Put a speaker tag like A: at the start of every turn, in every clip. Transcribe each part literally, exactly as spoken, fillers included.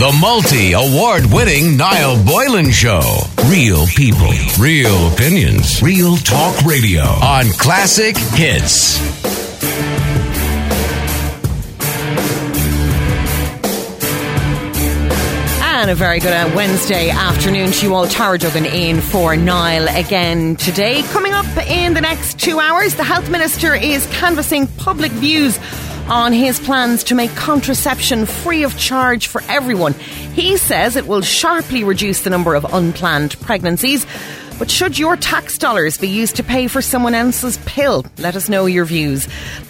A: The multi-award-winning Niall Boylan Show. Real people, real opinions, real talk radio on Classic Hits.
B: And a very good uh, Wednesday afternoon to you all. Tara Duggan in for Niall again today. Coming up in the next two hours, the Health Minister is canvassing public views on his plans to make contraception free of charge for everyone. He says it will sharply reduce the number of unplanned pregnancies. But should your tax dollars be used to pay for someone else's pill? Let us know your views.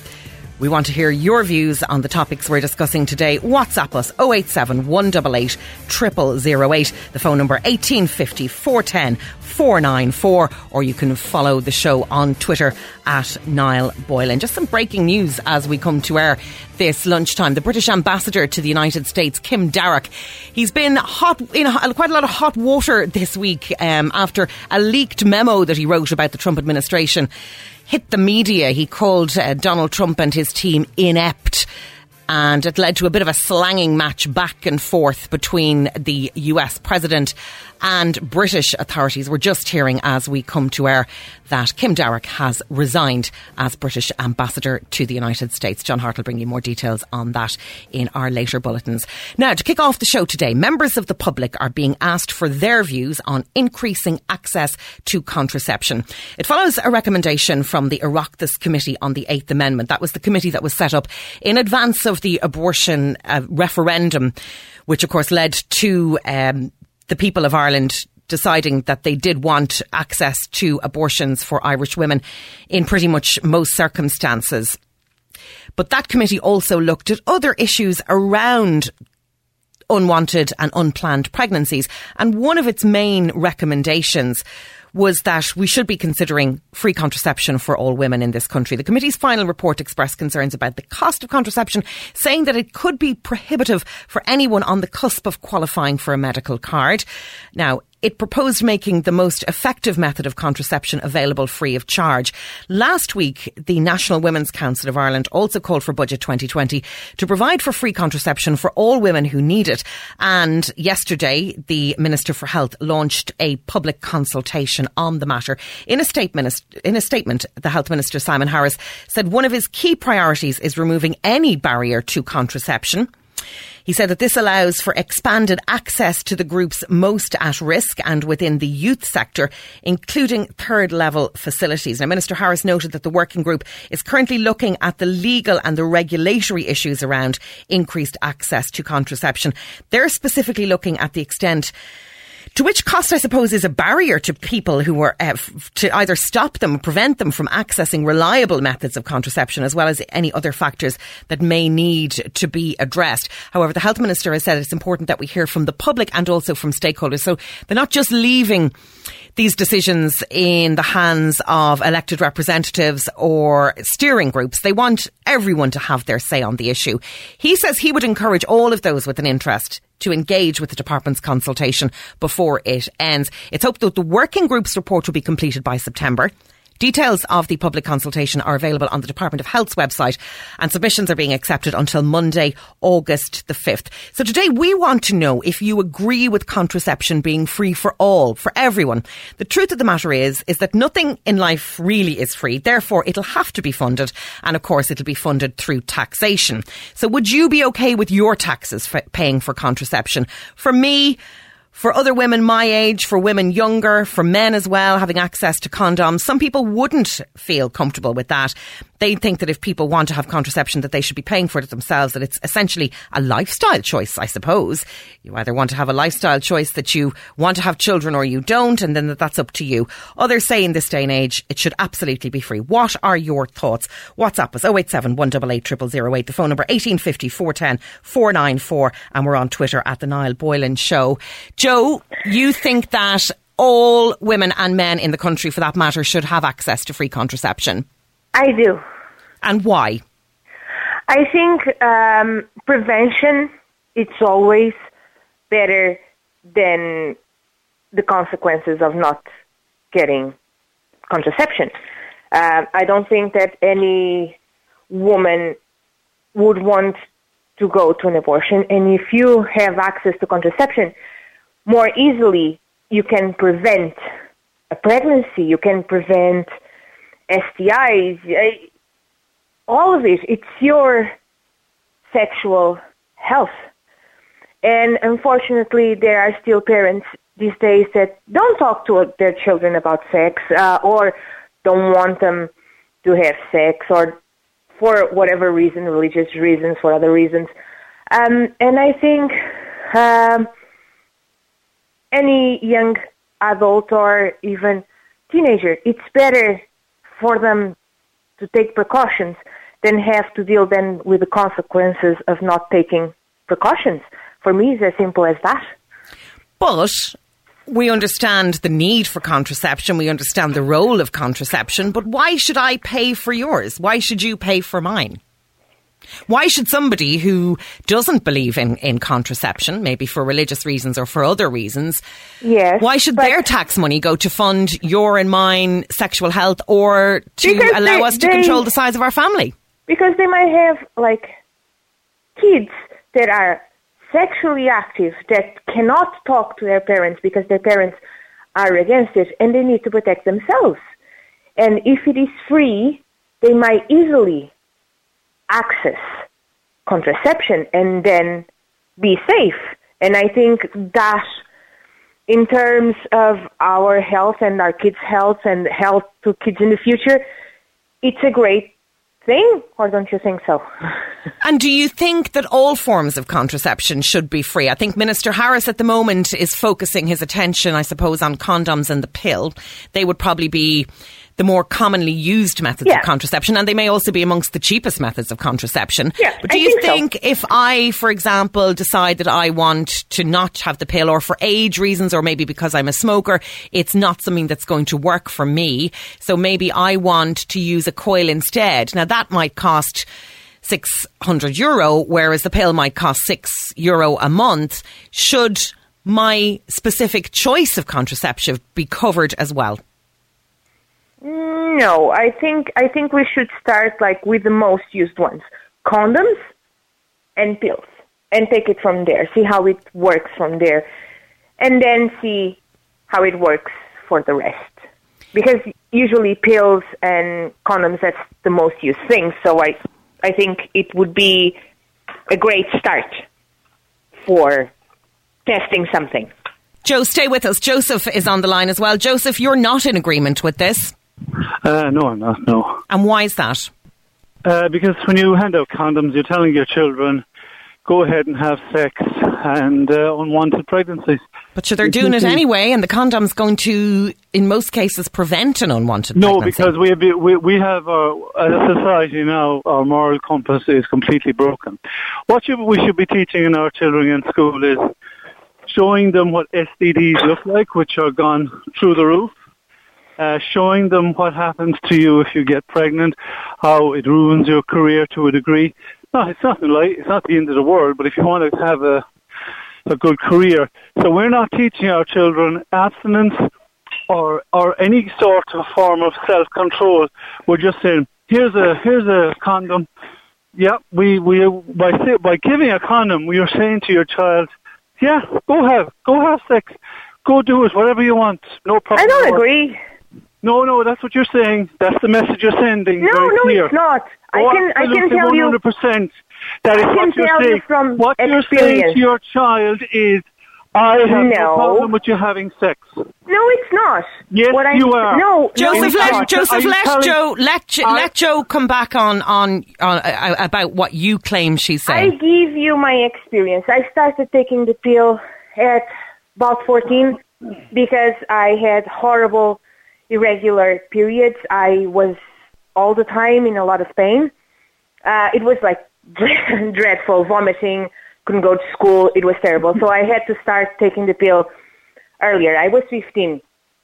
B: We want to hear your views on the topics we're discussing today. WhatsApp us oh eight seven, one eight eight, zero zero zero eight. The phone number eighteen fifty, four one oh, four nine four. Or you can follow the show on Twitter at Niall Boylan. Just some breaking news as we come to air this lunchtime. The British ambassador to the United States, Kim Darroch, he's been hot in quite a lot of hot water this week um, after a leaked memo that he wrote about the Trump administration hit the media. He called uh, Donald Trump and his team inept, and it led to a bit of a slanging match back and forth between the U S president and British authorities. We're just hearing as we come to air that Kim Darroch has resigned as British ambassador to the United States. John Hart will bring you more details on that in our later bulletins. Now, to kick off the show today, members of the public are being asked for their views on increasing access to contraception. It follows a recommendation from the Oireachtas Committee on the Eighth Amendment. That was the committee that was set up in advance of the abortion uh, referendum, which of course led to um, the people of Ireland deciding that they did want access to abortions for Irish women in pretty much most circumstances. But that committee also looked at other issues around unwanted and unplanned pregnancies. And one of its main recommendations was that we should be considering free contraception for all women in this country. The committee's final report expressed concerns about the cost of contraception, saying that it could be prohibitive for anyone on the cusp of qualifying for a medical card. Now, it proposed making the most effective method of contraception available free of charge. Last week, the National Women's Council of Ireland also called for Budget twenty twenty to provide for free contraception for all women who need it. And yesterday, the Minister for Health launched a public consultation on the matter. In a statement, in a statement, the Health Minister, Simon Harris, said one of his key priorities is removing any barrier to contraception. He said that this allows for expanded access to the groups most at risk and within the youth sector, including third level facilities. Now, Minister Harris noted that the working group is currently looking at the legal and the regulatory issues around increased access to contraception. They're specifically looking at the extent to which cost, I suppose, is a barrier to people who are uh, f- to either stop them or prevent them from accessing reliable methods of contraception, as well as any other factors that may need to be addressed. However, the Health Minister has said it's important that we hear from the public and also from stakeholders. So they're not just leaving these decisions in the hands of elected representatives or steering groups. They want everyone to have their say on the issue. He says he would encourage all of those with an interest to engage with the department's consultation before it ends. It's hoped that the working group's report will be completed by September. Details of the public consultation are available on the Department of Health's website, and submissions are being accepted until Monday, August the fifth. So today we want to know if you agree with contraception being free for all, for everyone. The truth of the matter is, is that nothing in life really is free. Therefore, it'll have to be funded. And of course, it'll be funded through taxation. So would you be okay with your taxes for paying for contraception? For me, for other women my age, for women younger, for men as well, having access to condoms, some people wouldn't feel comfortable with that. They think that if people want to have contraception, that they should be paying for it themselves, that it's essentially a lifestyle choice, I suppose. You either want to have a lifestyle choice that you want to have children or you don't, and then that's up to you. Others say in this day and age, it should absolutely be free. What are your thoughts? WhatsApp us oh eight seven, one eight eight, zero zero zero eight. The phone number eighteen fifty, four one oh, four nine four. And we're on Twitter at The Niall Boylan Show. Joe, you think that all women and men in the country, for that matter, should have access to free contraception?
C: I do.
B: And why?
C: I think um, prevention, it's always better than the consequences of not getting contraception. Uh, I don't think that any woman would want to go to an abortion. And if you have access to contraception, more easily you can prevent a pregnancy, you can prevent S T Is, all of it. It's your sexual health. And unfortunately, there are still parents these days that don't talk to their children about sex uh, or don't want them to have sex, or for whatever reason, religious reasons, for other reasons. Um, and I think um, any young adult or even teenager, it's better for them to take precautions than have to deal then with the consequences of not taking precautions. For me, it's as simple as that.
B: But we understand the need for contraception. We understand the role of contraception. But why should I pay for yours? Why should you pay for mine? Why should somebody who doesn't believe in, in contraception, maybe for religious reasons or for other reasons,
C: yes,
B: why should their tax money go to fund your and mine sexual health or to
C: because
B: allow
C: they,
B: us to
C: they,
B: control the size of our family?
C: Because they might have, like, kids that are sexually active that cannot talk to their parents because their parents are against it, and they need to protect themselves. And if it is free, they might easily access contraception and then be safe. And I think that in terms of our health and our kids' health and health to kids in the future, it's a great thing, or don't you think so?
B: And do you think that all forms of contraception should be free? I think Minister Harris at the moment is focusing his attention, I suppose, on condoms and the pill. They would probably be the more commonly used methods
C: yeah.
B: of contraception, and they may also be amongst the cheapest methods of contraception.
C: Yeah,
B: but do
C: I
B: you
C: think,
B: think
C: so.
B: if I, for example, decide that I want to not have the pill, or for age reasons, or maybe because I'm a smoker, it's not something that's going to work for me, so maybe I want to use a coil instead. Now that might cost six hundred euro, whereas the pill might cost six euro a month. Should my specific choice of contraception be covered as well?
C: No, I think I think we should start like with the most used ones, condoms and pills, and take it from there. See how it works from there, and then see how it works for the rest. Because usually pills and condoms, that's the most used thing. So I I think it would be a great start for testing something.
B: Joe, stay with us. Joseph is on the line as well. Joseph, you're not in agreement with this.
D: Uh, no, I'm not, no.
B: And why is that?
D: Uh, because when you hand out condoms, you're telling your children, go ahead and have sex and uh, unwanted pregnancies.
B: But sure, they're doing it anyway, and the condom's going to, in most cases, prevent an unwanted
D: no,
B: pregnancy.
D: No, because we have, we, we have our, as a society now, our moral compass is completely broken. What should, we should be teaching in our children in school is showing them what S T Ds look like, which are gone through the roof. Uh, showing them what happens to you if you get pregnant, how it ruins your career to a degree. No, it's not like it's not the end of the world, but if you want to have a a good career, so we're not teaching our children abstinence or or any sort of form of self-control. We're just saying, here's a here's a condom. Yeah, we we by by giving a condom, we are saying to your child, yeah, go have go have sex, go do it, whatever you want, no problem.
C: I don't agree.
D: No, no, that's what you're saying. That's the message you're sending.
C: No,
D: very
C: no,
D: clear.
C: it's not. I
D: oh,
C: can, I can tell
D: one
C: you.
D: one hundred percent. That is
C: I can
D: what you're
C: tell
D: saying.
C: you from
D: what
C: experience.
D: You're saying to your child is, I have no,
C: no
D: problem with you having sex.
C: No, it's not.
D: Yes,
C: what
D: you
C: I,
D: are.
C: No,
B: Joseph,
C: no,
B: let,
C: not.
B: Joseph, let
D: telling,
B: Joe let, jo,
D: I,
B: let Joe come back on on, on uh, about what you claim she's saying.
C: I give you my experience. I started taking the pill at about fourteen because I had horrible irregular periods. I was all the time in a lot of pain. Uh, it was like dreadful, vomiting, couldn't go to school. It was terrible. So I had to start taking the pill earlier. I was fifteen.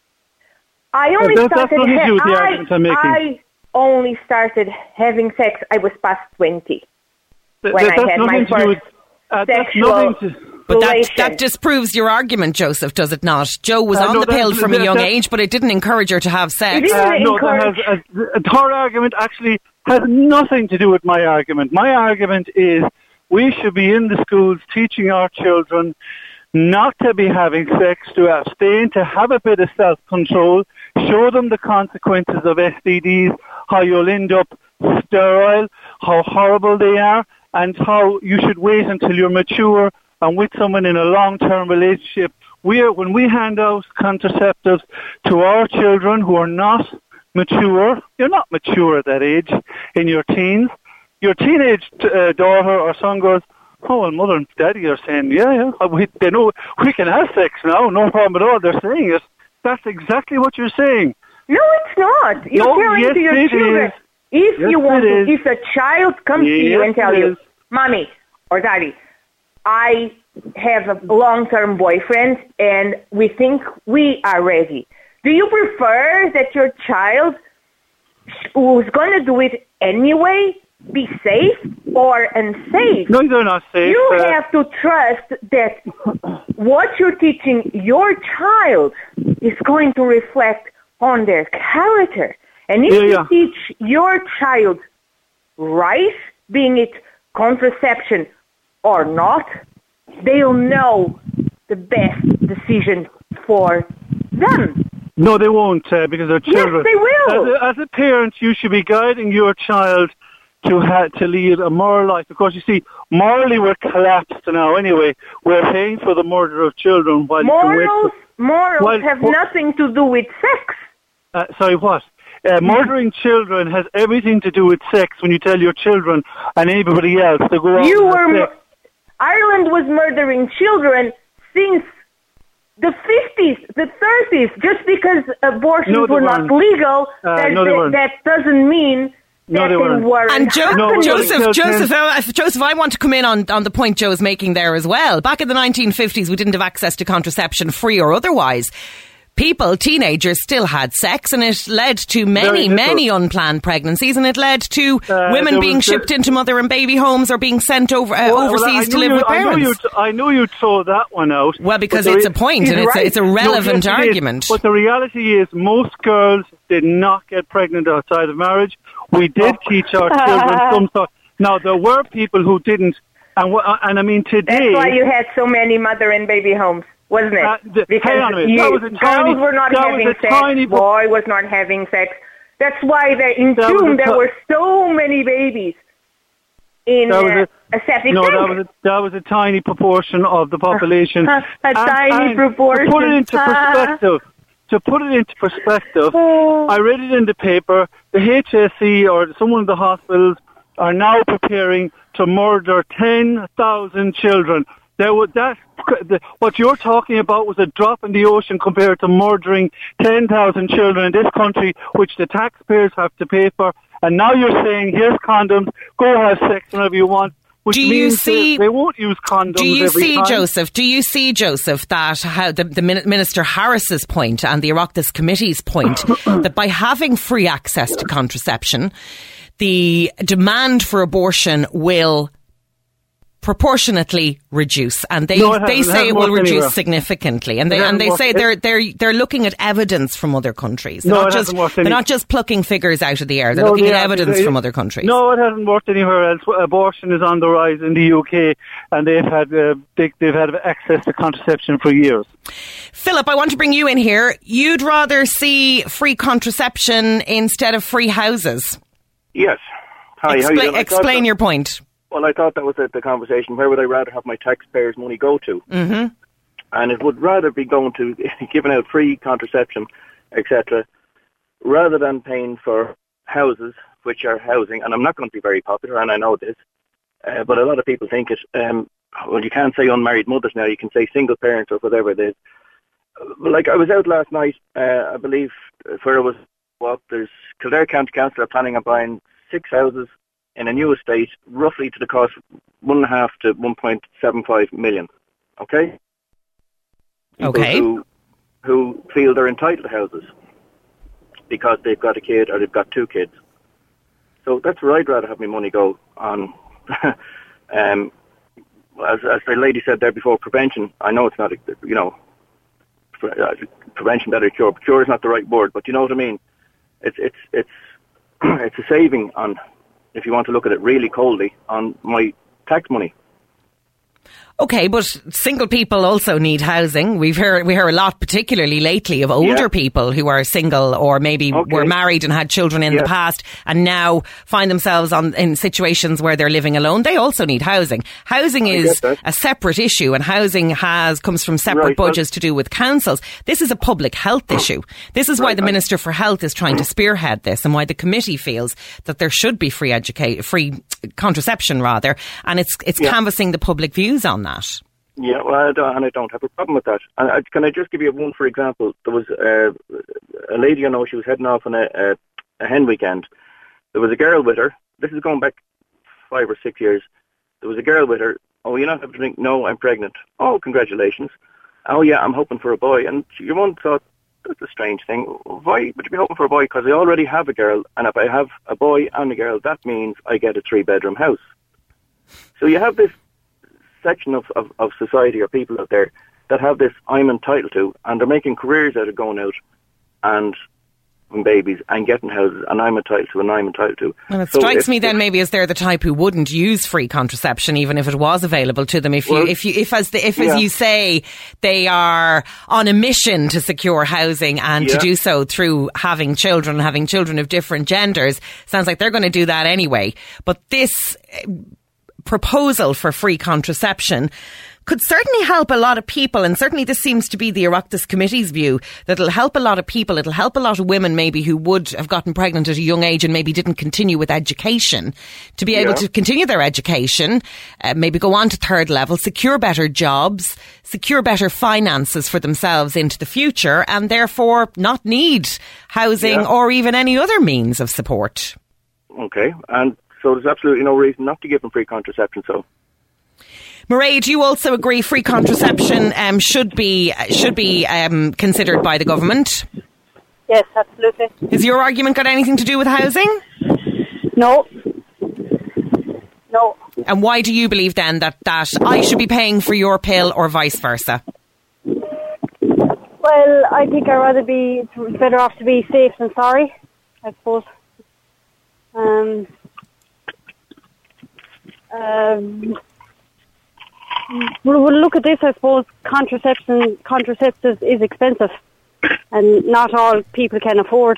C: I only
D: that's,
C: started.
D: That's
C: Ha-
D: do with the argument I'm making.
C: I only started having sex. I was past twenty
D: Th-
C: when
D: that,
C: I had my first
D: with, uh,
C: sexual.
D: To,
B: But that, that disproves your argument, Joseph, does it not? Joe was
D: uh,
B: on
D: no,
B: the pill
D: that,
B: from
D: that,
B: a young
D: that,
B: age, but it didn't encourage her to have sex.
D: Uh, no, that has, uh, her argument actually has nothing to do with my argument. My argument is we should be in the schools teaching our children not to be having sex, to abstain, to have a bit of self-control, show them the consequences of S T Ds, how you'll end up sterile, how horrible they are, and how you should wait until you're mature and with someone in a long-term relationship. We are, when we hand out contraceptives to our children who are not mature, you're not mature at that age, in your teens, your teenage uh, daughter or son goes, oh, well, mother and daddy are saying, yeah, yeah, we, they know we can have sex now, no problem at all. They're saying it. That's exactly what you're saying.
C: No, it's not. You're
D: no,
C: telling
D: yes,
C: to your children.
D: Is.
C: If
D: yes,
C: you want to,
D: is.
C: if a child comes
D: yes,
C: to you and tells you,
D: is.
C: Mommy or Daddy, I have a long-term boyfriend and we think we are ready. Do you prefer that your child, who's going to do it anyway, be safe or unsafe?
D: No, they're not safe.
C: You
D: uh,
C: have to trust that what you're teaching your child is going to reflect on their character. And if
D: yeah,
C: you
D: yeah.
C: teach your child right, being it contraception or not, they'll know the best decision for them.
D: No, they won't, uh, because they're children.
C: Yes, they will.
D: As a, as a parent, you should be guiding your child to ha- to lead a moral life. Of course, you see, morally we're collapsed now anyway. We're paying for the murder of children. While
C: morals morals
D: while,
C: have
D: wh-
C: nothing to do with sex.
D: Uh, sorry, what? Uh, murdering children has everything to do with sex when you tell your children and anybody else to go out
C: You
D: and have
C: were
D: sex.
C: Ireland was murdering children since the fifties, the thirties. Just because abortions
D: no,
C: were not
D: weren't.
C: legal,
D: Uh,
C: that,
D: no,
C: that, that doesn't mean
D: No,
C: that
D: they
C: they
D: weren't.
C: weren't.
B: And jo-
D: No,
B: Joseph,
D: no,
B: Joseph, uh, Joseph, I want to come in on, on the point Joe's making there as well. Back in the nineteen fifties, we didn't have access to contraception, free or otherwise. People, teenagers, still had sex, and it led to many, many unplanned pregnancies, and it led to
D: Uh,
B: women
D: there
B: being
D: was,
B: shipped
D: uh,
B: into mother and baby homes or being sent over uh,
D: Well, well,
B: overseas
D: I
B: to
D: knew
B: live
D: you,
B: with
D: I knew
B: parents.
D: you'd, I knew you'd throw that one out.
B: Well, because
D: but
B: it's
D: the
B: a point,
C: he's
B: and it's,
C: right.
B: a, it's a
D: No,
B: relevant
D: yes, it is.
B: argument.
D: But the reality is most girls did not get pregnant outside of marriage. We did
C: Oh.
D: teach our children some sort. Now, there were people who didn't. And, wh- and I mean, today...
C: That's why you had so many mother and baby homes, wasn't it?
D: Uh, the-
C: because
D: hang on a minute.
C: you,
D: That was a
C: girls
D: tiny-
C: were not
D: that was
C: having
D: a
C: sex,
D: tiny-
C: boy was not having sex. That's why there, in
D: That was
C: June
D: a
C: there
D: ti-
C: were so many babies in
D: That was
C: uh, a septic
D: No,
C: tank.
D: that was a, that was a tiny proportion of the population.
C: A
D: And-
C: tiny
D: and
C: proportion.
D: To put it into perspective, to put it into perspective,
C: Oh.
D: I read it in the paper. The H S E or some of the hospitals are now preparing to murder ten thousand children. There was that. The, what you're talking about was a drop in the ocean compared to murdering ten thousand children in this country, which the taxpayers have to pay for. And now you're saying, here's condoms, go have sex whenever you want. Which
B: Do you
D: means
B: see-
D: they, they won't use condoms
B: Do you
D: every
B: see,
D: time.
B: Joseph, do you see, Joseph, that how the, the Min- Minister Harris's point and the Oireachtas Committee's point that by having free access to contraception, the demand for abortion will proportionately reduce, and they
D: No, it
B: they
D: hasn't. It
B: say it
D: hasn't
B: will
D: worked
B: reduce
D: anywhere.
B: significantly, and
D: It
B: they and
D: hasn't
B: they
D: worked.
B: say
D: It-
B: they're they're they're looking at evidence from other countries. They're
D: No,
B: not
D: it
B: just
D: hasn't worked
B: they're
D: any-
B: not just plucking figures out of the air. They're
D: No,
B: looking
D: they
B: at
D: have-
B: evidence
D: it-
B: from other countries.
D: No, it hasn't worked anywhere else. Abortion is on the rise in the U K, and they've had uh, they, they've had access to contraception for years.
B: Philip, I want to bring you in here. You'd rather see free contraception instead of free houses.
E: Yes. Hi, how you
B: Expla-
E: doing? I thought
B: explain
E: that-
B: your point.
E: Well, I thought that was the, the conversation. Where would I rather have my taxpayers' money go to?
B: Mm-hmm.
E: And it would rather be going to giving out free contraception, et cetera, rather than paying for houses, which are housing. And I'm not going to be very popular, and I know this, uh, but a lot of people think it. Um, well, you can't say unmarried mothers now. You can say single parents or whatever it is. Like I was out last night, uh, I believe, where it was. Well, there's Kildare County Council are planning on buying six houses in a new estate, roughly to the cost one and a half to one point seven five million. Okay. People
B: Okay.
E: Who, who feel they're entitled to houses because they've got a kid or they've got two kids. So that's where I'd rather have my money go on. um, as, as the lady said there before, prevention. I know it's not, a, you know, pre- uh, prevention better than cure. Cure is not the right word, but you know what I mean. It's it's it's it's a saving on, if you want to look at it really coldly, on my tax money.
B: Okay, but single people also need housing. We've heard we hear a lot, particularly lately, of older
E: Yeah.
B: people who are single or maybe
E: Okay.
B: were married and had children in
E: Yeah.
B: the past and now find themselves on, in situations where they're living alone. They also need housing. Housing
E: I
B: is
E: get that.
B: a separate issue, and housing has comes from separate
E: Right, well-
B: budgets to do with councils. This is a public health issue. This is why
E: Right,
B: the
E: I-
B: Minister for Health is trying to spearhead this, and why the committee feels that there should be free educate, free contraception rather, and it's it's
E: Yeah.
B: canvassing the public views on that.
E: Yeah, well, I don't, and I don't have a problem with that. And I, can I just give you one for example? There was uh, a lady I know. She was heading off on a, a, a hen weekend. There was a girl with her. This is going back five or six years. There was a girl with her. Oh, you're not having a drink? No, I'm pregnant. Oh, congratulations. Oh, yeah, I'm hoping for a boy. And your mum thought, that's a strange thing. Why would you be hoping for a boy? Because I already have a girl, and if I have a boy and a girl, that means I get a three-bedroom house. So you have this section of, of, of society or people out there that have this I'm entitled to, and they're making careers out of going out and having babies and getting houses, and I'm entitled to, and I'm entitled to.
B: Well, it
E: So
B: strikes
E: if-
B: me then
E: if-
B: maybe as they're the type who wouldn't use free contraception even if it was available to them. If you,
E: Well,
B: if you, if as the, if
E: yeah.
B: as you say, they are on a mission to secure housing and to
E: Yeah.
B: do so through having children, having children of different genders, sounds like they're going to do that anyway. But this uh, proposal for free contraception could certainly help a lot of people, and certainly this seems to be the Oireachtas Committee's view, that it'll help a lot of people. It'll help a lot of women maybe who would have gotten pregnant at a young age and maybe didn't continue with education to be able
E: Yeah.
B: to continue their education, uh, maybe go on to third level, secure better jobs, secure better finances for themselves into the future, and therefore not need housing
E: Yeah.
B: or even any other means of support.
E: Okay, and so there's absolutely no reason not to give them free contraception, so...
B: Mairead, do you also agree free contraception um, should be should be um, considered by the government?
F: Yes, absolutely.
B: Has your argument got anything to do with housing?
F: No. No.
B: And why do you believe then that, that I should be paying for your pill or vice versa?
F: Well, I think I'd rather be, it's better off to be safe than sorry, I suppose. Um, um, well, we'll look at this, I suppose. Contraception, contraceptives is expensive, and not all people can afford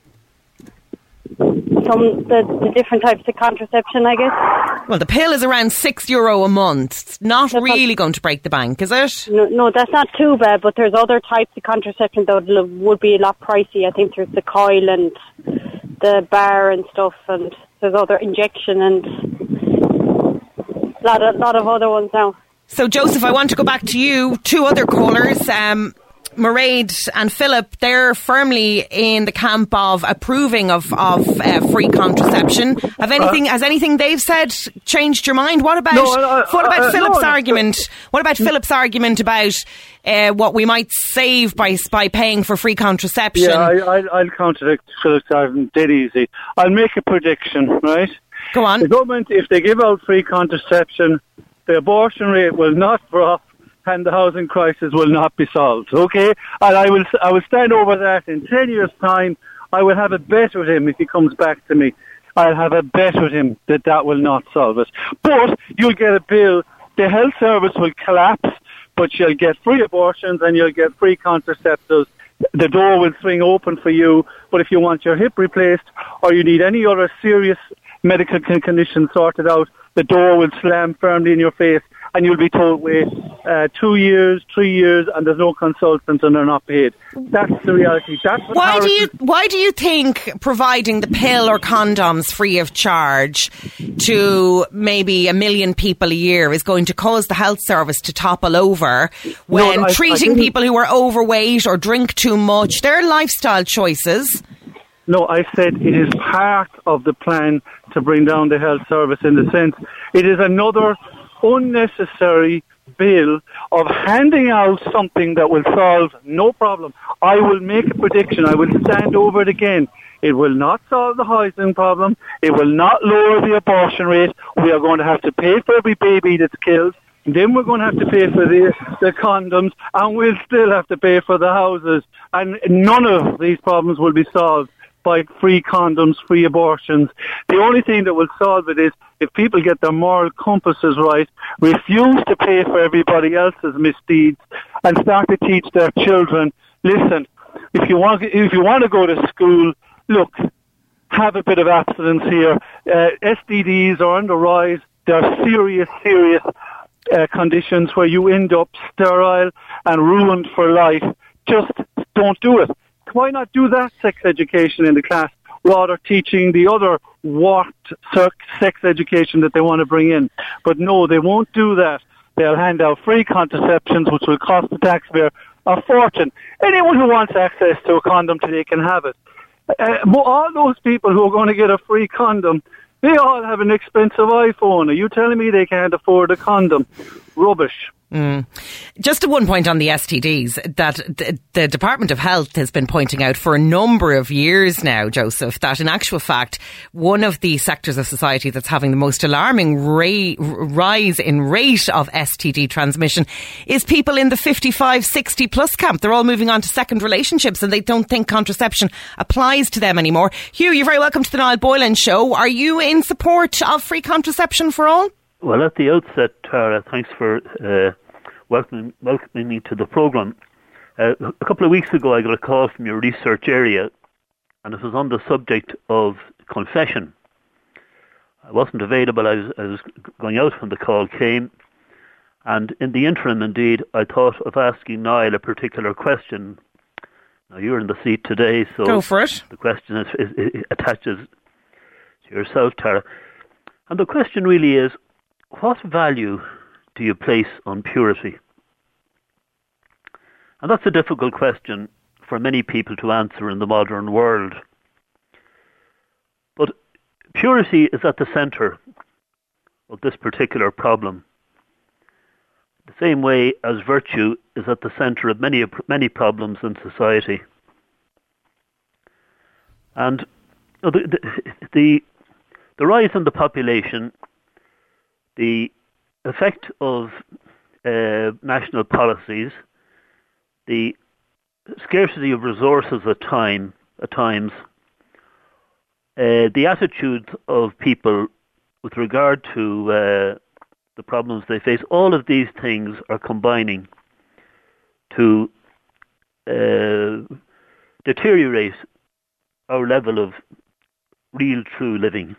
F: some the, the different types of contraception, I guess.
B: Well, the pill is around six euro a month. It's not
F: That's
B: really
F: not-
B: going to break the bank, is it?
F: No, no, that's not too bad, but there's other types of contraception that would, would be a lot pricey. I think there's the coil and the bar and stuff, and there's other injection and a lot of, lot of other ones now.
B: So, Joseph, I want to go back to you. Two other callers, um, Mairead and Philip, they're firmly in the camp of approving of, of uh, free contraception. Have anything, has anything they've said changed your mind? What about,
D: No, I- I-
B: what about
D: I-
B: Philip's
D: no, no.
B: argument? What about Philip's argument about uh, what we might save by by paying for free contraception?
D: Yeah, I, I, I'll contradict Philip's argument dead easy. I'll make a prediction, right?
B: Go on.
D: The government, if they give out free contraception, the abortion rate will not drop and the housing crisis will not be solved, okay? And I will I will stand over that in ten years' time. I will have a bet with him if he comes back to me. I'll have a bet with him that that will not solve it. But you'll get a bill, the health service will collapse, but you'll get free abortions and you'll get free contraceptives. The door will swing open for you, but if you want your hip replaced or you need any other serious medical con- condition sorted out, the door will slam firmly in your face and you'll be told, wait, uh, two years, three years, and there's no consultants and they're not paid. That's the reality. That's what
B: Why do you
D: Harrison-
B: Why do you think providing the pill or condoms free of charge to maybe a million people a year is going to cause the health service to topple over when
D: I- I
B: treating
D: didn't-
B: people who are overweight or drink too much? They're lifestyle choices.
D: No, I said it is part of the plan to bring down the health service in the sense it is another unnecessary bill of handing out something that will solve no problem. I will make a prediction. I will stand over it again. It will not solve the housing problem. It will not lower the abortion rate. We are going to have to pay for every baby that's killed. And then we're going to have to pay for the, the condoms, and we'll still have to pay for the houses. And none of these problems will be solved by free condoms, free abortions. The only thing that will solve it is if people get their moral compasses right, refuse to pay for everybody else's misdeeds, and start to teach their children, listen, if you want, if you want to go to school, look, have a bit of abstinence here. Uh, S T Ds are on the rise. There are serious, serious uh, conditions where you end up sterile and ruined for life. Just don't do it. Why not do that sex education in the class, rather teaching the other warped sex education that they want to bring in? But no, they won't do that. They'll hand out free contraceptions, which will cost the taxpayer a fortune. Anyone who wants access to a condom today can have it. Uh, all those people who are going to get a free condom, they all have an expensive iPhone. Are you telling me they can't afford a condom? Rubbish.
B: Mm. Just a one point on the S T Ds that the, the Department of Health has been pointing out for a number of years now, Joseph, that in actual fact, one of the sectors of society that's having the most alarming ra- rise in rate of S T D transmission is people in the fifty-five, sixty plus camp. They're all moving on to second relationships and they don't think contraception applies to them anymore. Hugh, you're very welcome to the Niall Boylan Show. Are you in support of free contraception for all?
G: Well, at the outset, Tara, thanks for uh, welcoming, welcoming me to the programme. Uh, a couple of weeks ago, I got a call from your research area, and it was on the subject of confession. I wasn't available. I was, I was going out when the call came, and in the interim, indeed, I thought of asking Niall a particular question. Now, you're in the seat today, so
B: go for it.
G: The question is, is, is attaches to yourself, Tara. And the question really is, what value do you place on purity? And that's a difficult question for many people to answer in the modern world. But purity is at the centre of this particular problem. The same way as virtue is at the centre of many many problems in society. And the the, the, the rise in the population, the effect of uh, national policies, the scarcity of resources at time at times, uh, the attitudes of people with regard to uh, the problems they face, all of these things are combining to uh, deteriorate our level of real, true living.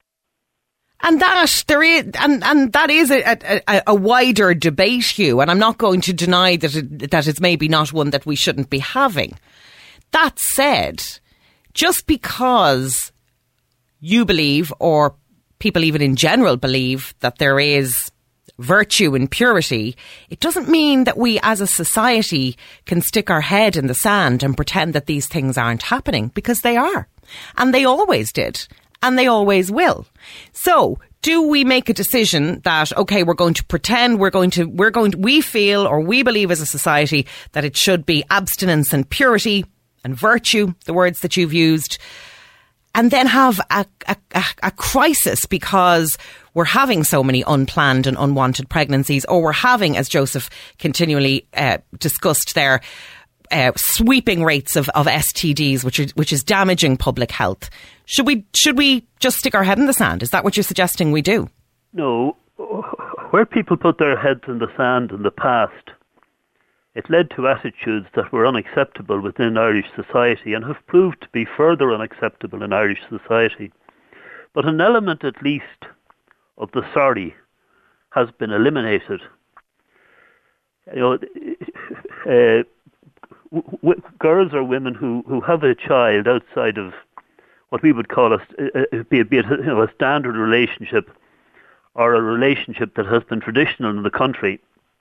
B: And that there is, and, and that is a, a, a wider debate, Hugh. And I'm not going to deny that it, that it's maybe not one that we shouldn't be having. That said, just because you believe, or people even in general believe, that there is virtue and purity, it doesn't mean that we as a society can stick our head in the sand and pretend that these things aren't happening, because they are. And they always did. And they always will. So, do we make a decision that, okay, we're going to pretend we're going to, we're going to, we feel or we believe as a society that it should be abstinence and purity and virtue, the words that you've used, and then have a, a, a, a crisis because we're having so many unplanned and unwanted pregnancies, or we're having, as Joseph continually uh, discussed there, Uh, sweeping rates of, of S T Ds, which are, which is damaging public health. Should we should we just stick our head in the sand? Is that what you're suggesting we do?
G: No. Where people put their heads in the sand in the past, it led to attitudes that were unacceptable within Irish society and have proved to be further unacceptable in Irish society. But an element, at least, of the sorry has been eliminated. You know, uh, W- girls or women who, who have a child outside of what we would call a, a, be, a, be a, you know, a standard relationship, or a relationship that has been traditional in the country,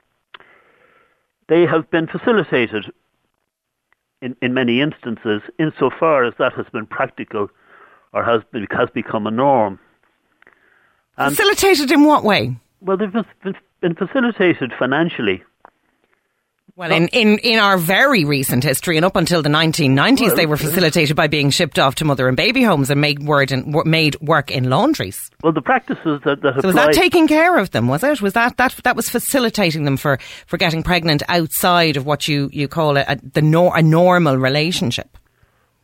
G: they have been facilitated in, in many instances, insofar as that has been practical or has been, has become a norm.
B: And facilitated in what way?
G: Well, they've been, been facilitated financially.
B: Well, in, in, in our very recent history, and up until the nineteen nineties, well, they were facilitated by being shipped off to mother and baby homes and made, word in, made work in laundries.
G: Well, the practices that, that
B: so was that taking care of them, was it? Was that that, that was facilitating them for, for getting pregnant outside of what you, you call a, a, the nor, a normal relationship?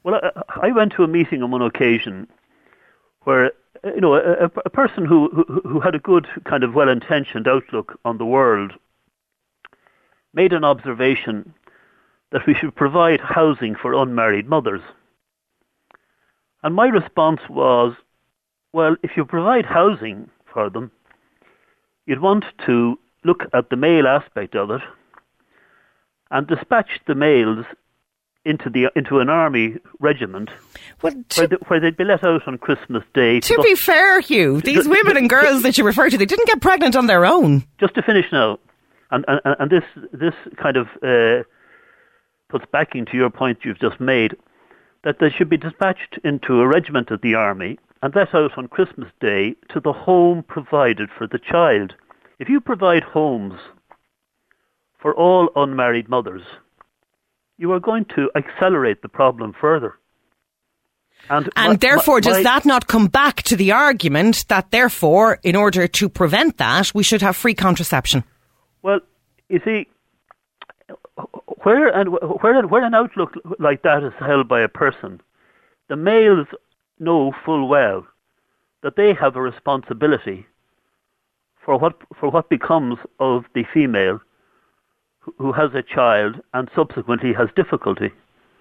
G: Well, I, I went to a meeting on one occasion where, you know, a, a person who, who who had a good kind of well-intentioned outlook on the world made an observation that we should provide housing for unmarried mothers. And my response was, well, if you provide housing for them, you'd want to look at the male aspect of it and dispatch the males into the into an army regiment
B: well, to,
G: where, they, where they'd be let out on Christmas Day.
B: To, to be fair, Hugh, these women and girls that you refer to, they didn't get pregnant on their own.
G: Just to finish now, and and, and this this kind of uh, puts backing to your point you've just made, that they should be dispatched into a regiment of the army and let out on Christmas Day to the home provided for the child. If you provide homes for all unmarried mothers, you are going to accelerate the problem further. And,
B: and
G: my,
B: therefore,
G: my,
B: does
G: my,
B: that not come back to the argument that therefore, in order to prevent that, we should have free contraception?
G: Well, you see, where, and where, where an outlook like that is held by a person, the males know full well that they have a responsibility for what for what becomes of the female who has a child and subsequently has difficulty.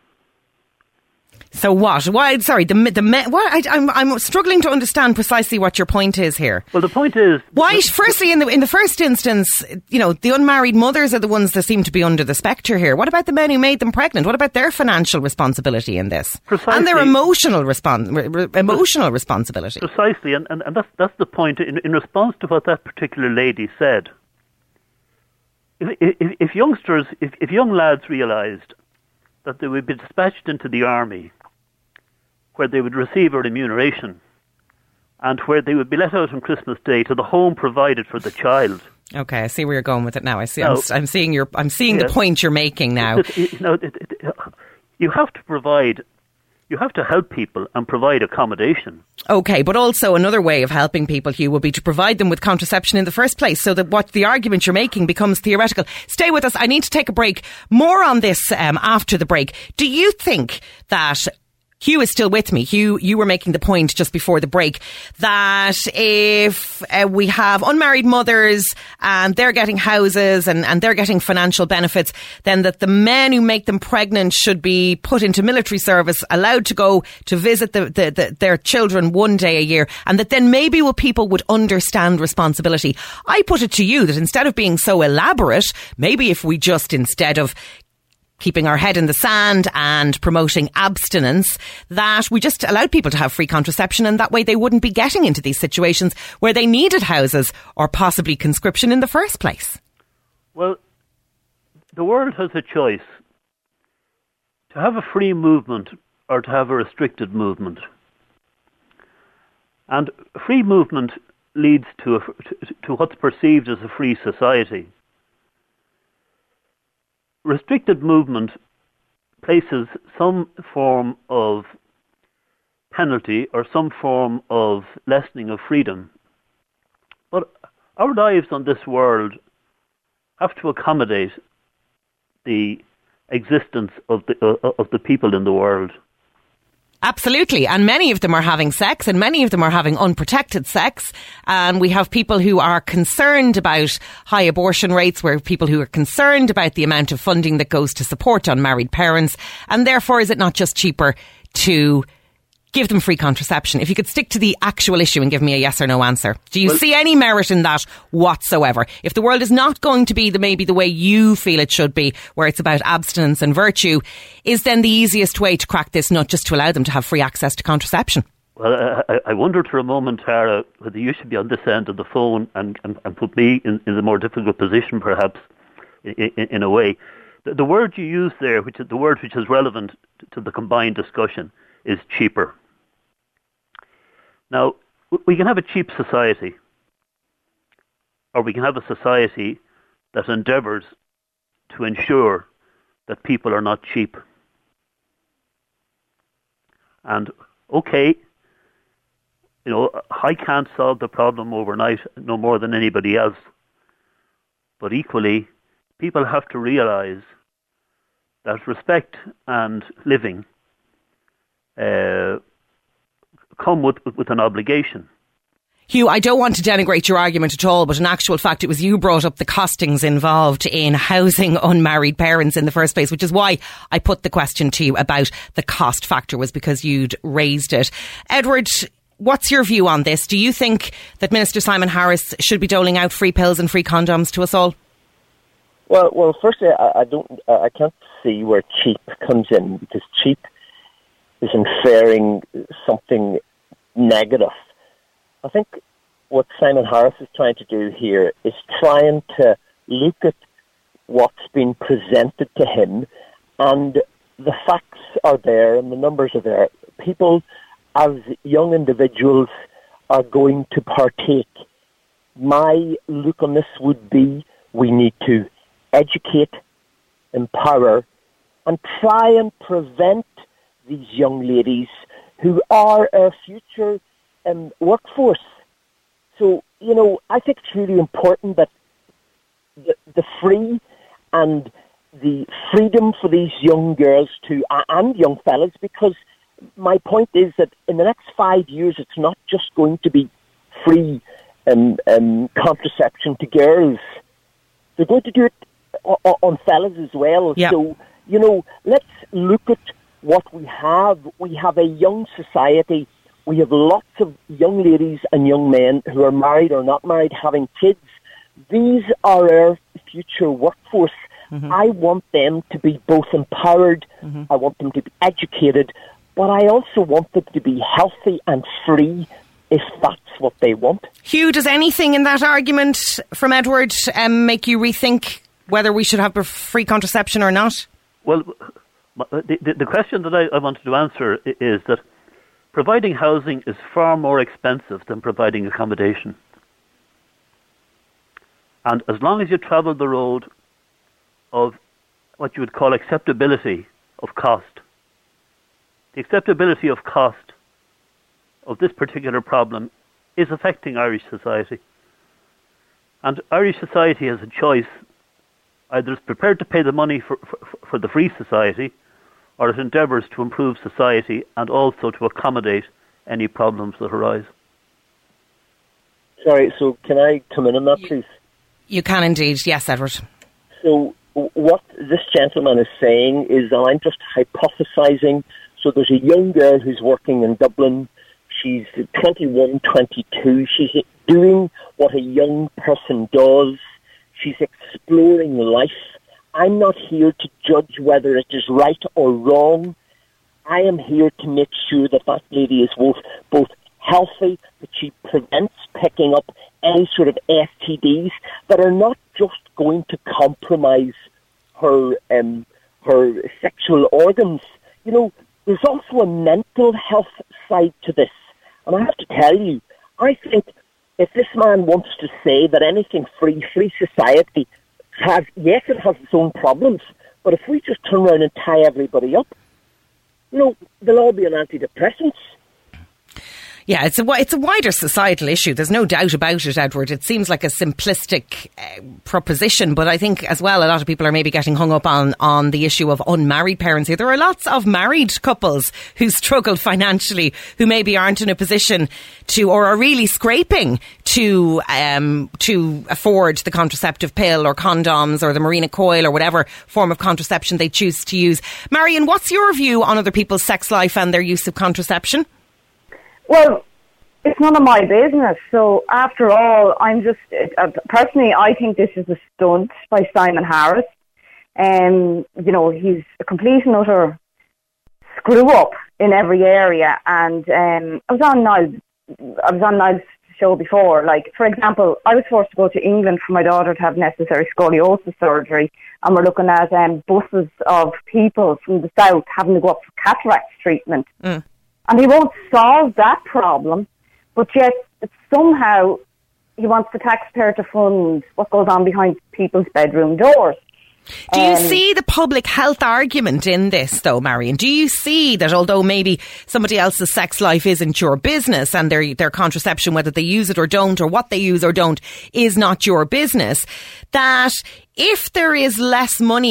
B: So what? Why? Sorry, the the what? I, I'm I'm struggling to understand precisely what your point is here.
G: Well, the point is,
B: why? Firstly, in the in the first instance, you know, the unmarried mothers are the ones that seem to be under the spectre here. What about the men who made them pregnant? What about their financial responsibility in this,
G: precisely,
B: and their emotional respons- re- emotional responsibility?
G: Precisely, and, and, and that's that's the point. In, in response to what that particular lady said, if if, if youngsters, if, if young lads realised that they would be dispatched into the army, where they would receive a remuneration, and where they would be let out on Christmas Day to the home provided for the child.
B: Okay, I see where you're going with it now. I see.
G: Now,
B: I'm, I'm seeing your. I'm seeing
G: yeah,
B: the point you're making now.
G: It, it, you know, it, it, you have to provide. You have to help people and provide accommodation.
B: Okay, but also another way of helping people, Hugh, would be to provide them with contraception in the first place, so that what the argument you're making becomes theoretical. Stay with us. I need to take a break. More on this um, after the break. Do you think that... Hugh is still with me. Hugh, you were making the point just before the break that if uh, we have unmarried mothers and they're getting houses and, and they're getting financial benefits, then that the men who make them pregnant should be put into military service, allowed to go to visit the, the, the, their children one day a year, and that then maybe well, people would understand responsibility. I put it to you that instead of being so elaborate, maybe if we just, instead of keeping our head in the sand and promoting abstinence, that we just allowed people to have free contraception, and that way they wouldn't be getting into these situations where they needed houses or possibly conscription in the first place.
G: Well, the world has a choice to have a free movement or to have a restricted movement. And free movement leads to, a, to, to what's perceived as a free society. Restricted movement places some form of penalty or some form of lessening of freedom. But our lives on this world have to accommodate the existence of the uh, of the people in the world.
B: Absolutely. And many of them are having sex, and many of them are having unprotected sex. And we have people who are concerned about high abortion rates, where people who are concerned about the amount of funding that goes to support unmarried parents. And therefore, is it not just cheaper to give them free contraception? If you could stick to the actual issue and give me a yes or no answer. Do you well, see any merit in that whatsoever? If the world is not going to be the maybe the way you feel it should be, where it's about abstinence and virtue, is then the easiest way to crack this nut just to allow them to have free access to contraception?
G: Well, I, I wondered for a moment, Tara, whether you should be on this end of the phone and, and, and put me in, in a more difficult position, perhaps, in, in, in a way. The, the word you use there, which is the word which is relevant to the combined discussion, is cheaper. Now, we can have a cheap society, or we can have a society that endeavours to ensure that people are not cheap. And, okay, you know, I can't solve the problem overnight, no more than anybody else. But equally, people have to realise that respect and living uh, come with, with an obligation.
B: Hugh, I don't want to denigrate your argument at all, but in actual fact, it was you brought up the costings involved in housing unmarried parents in the first place, which is why I put the question to you about the cost factor, was because you'd raised it. Edward, what's your view on this? Do you think that Minister Simon Harris should be doling out free pills and free condoms to us all?
H: Well, well, firstly, I, I don't, I can't see where cheap comes in, because cheap is inferring something negative. I think what Simon Harris is trying to do here is trying to look at what's been presented to him, and the facts are there and the numbers are there. People, as young individuals, are going to partake. My look on this would be, we need to educate, empower, and try and prevent these young ladies who are our future um, workforce. So, you know, I think it's really important that the, the free and the freedom for these young girls to, uh, and young fellas, because my point is that in the next five years, it's not just going to be free um, um, contraception to girls. They're going to do it on, on fellas as well.
B: Yep.
H: So, you know, let's look at what we have. We have a young society. We have lots of young ladies and young men who are married or not married, having kids. These are our future workforce. Mm-hmm. I want them to be both empowered, mm-hmm. I want them to be educated, but I also want them to be healthy and free if that's what they want.
B: Hugh, does anything in that argument from Edward um, make you rethink whether we should have free contraception or not?
G: Well, the, the, the question that I, I wanted to answer is that providing housing is far more expensive than providing accommodation. And as long as you travel the road of what you would call acceptability of cost, the acceptability of cost of this particular problem is affecting Irish society. And Irish society has a choice. Either it's prepared to pay the money for, for, for the free society, or it endeavours to improve society and also to accommodate any problems that arise.
H: Sorry, so can I come in on that, please?
B: You can indeed, yes, Edward.
H: So what this gentleman is saying is, and I'm just hypothesising, so there's a young girl who's working in Dublin. She's twenty-one, twenty-two. She's doing what a young person does. She's exploring life. I'm not here to judge whether it is right or wrong. I am here to make sure that that lady is both, both healthy, that she prevents picking up any sort of S T Ds that are not just going to compromise her um, her sexual organs. You know, there's also a mental health side to this. And I have to tell you, I think if this man wants to say that anything free, free society has, yes, it has its own problems, but if we just turn around and tie everybody up, you know, they'll all be on antidepressants.
B: Yeah, it's a, it's a wider societal issue. There's no doubt about it, Edward. It seems like a simplistic uh, proposition, but I think as well a lot of people are maybe getting hung up on, on the issue of unmarried parents here. There are lots of married couples who struggle financially, who maybe aren't in a position to, or are really scraping to um, to afford the contraceptive pill or condoms or the Marina coil or whatever form of contraception they choose to use. Marion, what's your view on other people's sex life and their use of contraception?
F: Well, it's none of my business. So after all, I'm just, uh, personally, I think this is a stunt by Simon Harris. Um, you know, he's a complete and utter screw up in every area. And um, I was on Niall, I was on Niall's show before. Like, for example, I was forced to go to England for my daughter to have necessary scoliosis surgery. And we're looking at um, buses of people from the south having to go up for cataract treatment. Mm. And he won't solve that problem, but yet somehow he wants the taxpayer to fund what goes on behind people's bedroom doors.
B: Do you
F: um,
B: see the public health argument in this, though, Marion? Do you see that although maybe somebody else's sex life isn't your business and their their contraception, whether they use it or don't, or what they use or don't, is not your business, that if there is less money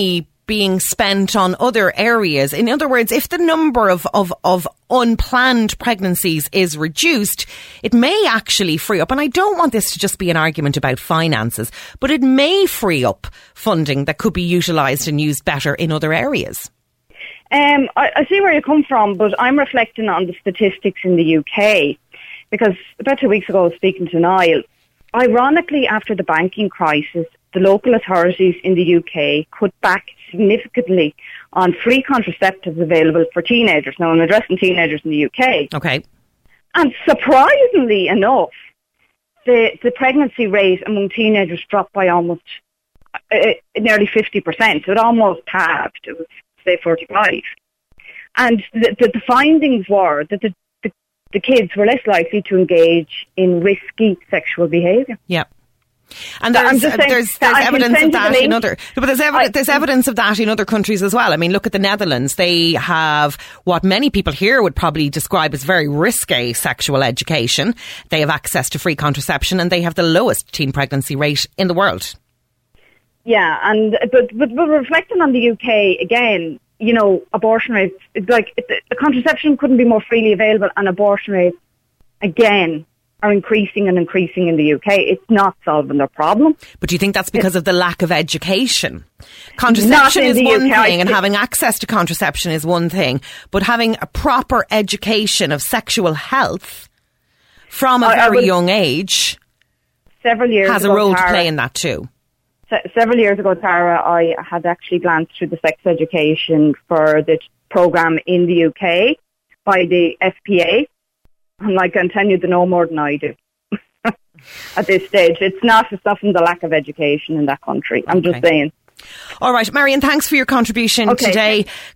B: being spent on other areas. In other words, if the number of, of, of unplanned pregnancies is reduced, it may actually free up, and I don't want this to just be an argument about finances, but it may free up funding that could be utilised and used better in other areas.
I: Um, I, I see where you come from, but I'm reflecting on the statistics in the U K, because about two weeks ago I was speaking to Niall. Ironically, after the banking crisis, the local authorities in the U K cut back significantly on free contraceptives available for teenagers. Now, I'm addressing teenagers in the U K.
B: Okay.
I: And surprisingly enough, the, the pregnancy rate among teenagers dropped by almost uh, nearly fifty percent. So it almost halved. It was, say, forty-five. And the, the, the findings were that the, the, the kids were less likely to engage in risky sexual behaviour.
B: Yeah. And there's,
I: saying,
B: there's, there's evidence of that in other, but there's, evi-
I: I,
B: there's evidence of that in other countries as well. I mean, look at the Netherlands. They have what many people here would probably describe as very risque sexual education. They have access to free contraception, and they have the lowest teen pregnancy rate in the world.
I: Yeah, and but, but, but reflecting on the U K again, you know, abortion rates, it's like the, the contraception couldn't be more freely available, and abortion rates again are increasing and increasing in the U K. It's not solving their problem.
B: But do you think that's because of the lack of education? Contraception is one thing, and having access to contraception is one thing, but having a proper education of sexual health from a very young age
I: several years
B: has a role to play in that too.
I: Se- several years ago, Tara, I had actually glanced through the sex education for the programme in the U K by the F P A. And I can tell you they know more than I do at this stage. It's not to soften the lack of education in that country. I'm
B: okay.
I: just saying.
B: All right, Marion, thanks for your contribution
I: okay.
B: today.